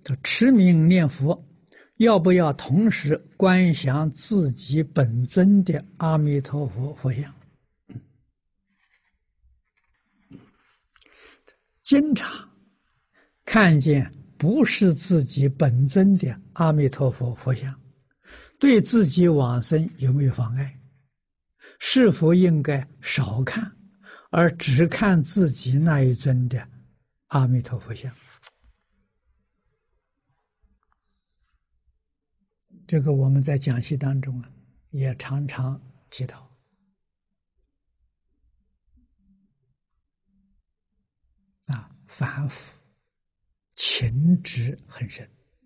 这持名念佛，要不要同时观想自己本尊的阿弥陀佛佛像？经常看见不是自己本尊的阿弥陀佛佛像，对自己往生有没有妨碍？是否应该少看，而只看自己那一尊的阿弥陀佛像？这个我们在讲习当中也常常提到。凡夫情执很深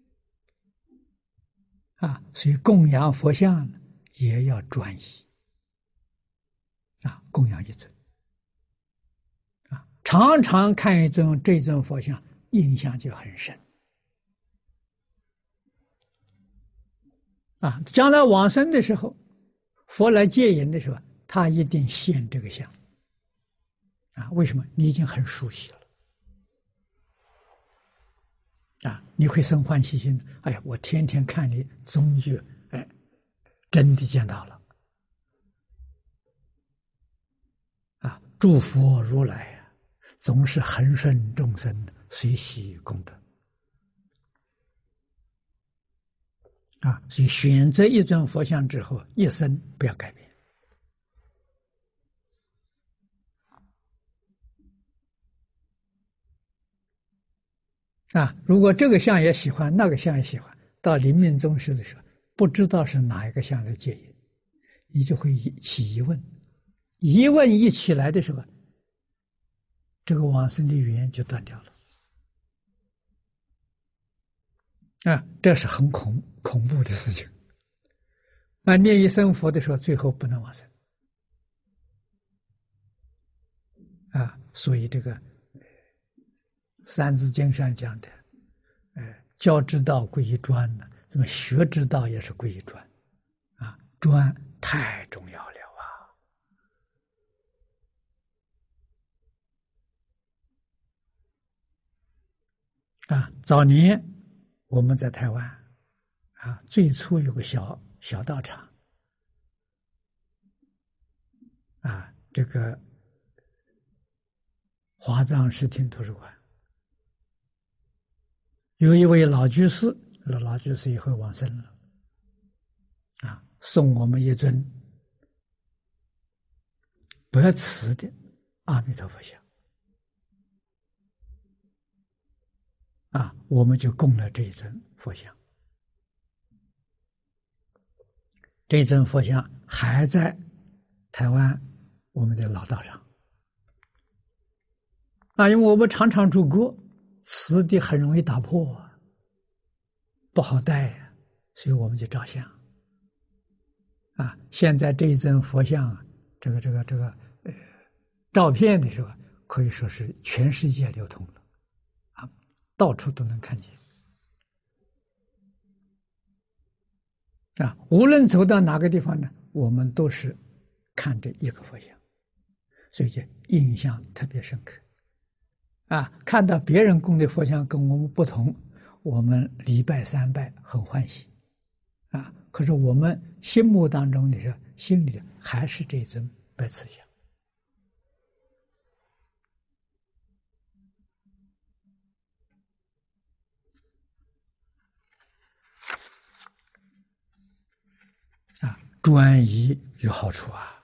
所以供养佛像也要专一供养一尊常常看一尊这尊佛像，印象就很深将来往生的时候，佛来接引的时候，他一定现这个像为什么？你已经很熟悉了你会生欢喜心。哎呀，我天天看你，终于真的见到了祝福如来总是恒顺众生，随喜功德所以选择一尊佛像之后，一生不要改变如果这个像也喜欢，那个像也喜欢，到临命终时的时候，不知道是哪一个像来接引，你就会起疑问，疑问一起来的时候，这个往生的缘就断掉了这是很恐怖的事情念一声佛的时候，最后不能往生所以这个三字经上讲的教之道归于专呢，这么学之道也是归于专专太重要了早年我们在台湾最初有个小道场这个华藏视听图书馆有一位老居士，老居士以后往生了送我们一尊白瓷的阿弥陀佛像我们就供了这一尊佛像。这一尊佛像还在台湾我们的老道场因为我们常常出国，瓷的很容易打破不好带所以我们就照相现在这一尊佛像这个照片的时候，可以说是全世界流通了到处都能看见无论走到哪个地方呢，我们都是看这一个佛像，所以就印象特别深刻看到别人供的佛像跟我们不同，我们礼拜三拜很欢喜可是我们心目当中的时候，心里还是这尊白瓷像专一有好处